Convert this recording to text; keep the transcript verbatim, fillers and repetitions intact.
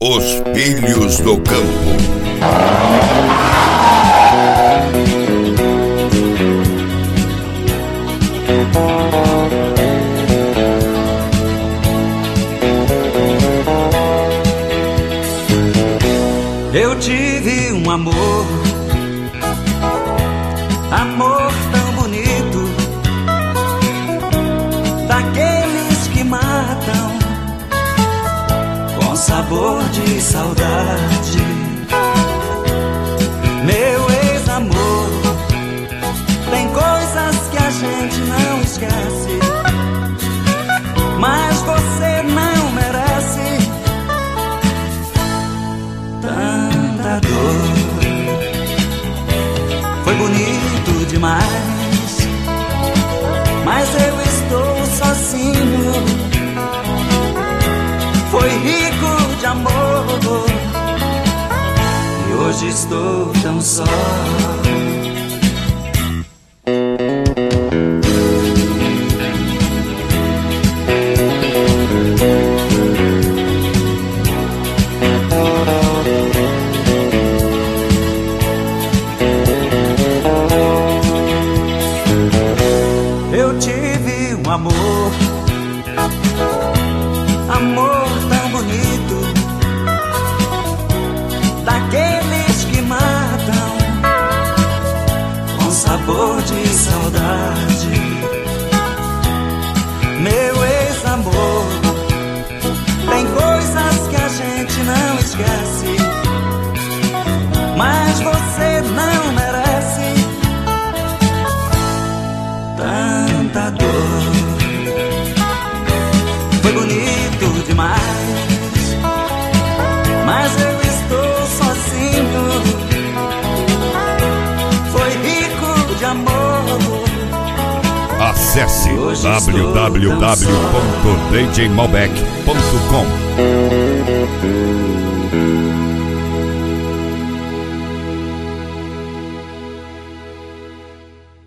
Os Filhos do Campo. Eu tive um amor, amor tão bonito, daqueles que matam com sabor de saudade. Meu ex-amor, tem coisas que a gente não esquece, mas você não merece tanta dor. Foi bonito demais, mas eu estou sozinho. Foi rico de amor, e hoje estou tão só. Eu tive um amor, amor tão bonito, daqueles que matam com sabor de saudade. Meu ex-amor, tem coisas que a gente não esquece, mas você não merece tanta dor. Foi bonito demais, mas eu estou sozinho. Foi rico de amor. Acesse w w w ponto d j malbec ponto com.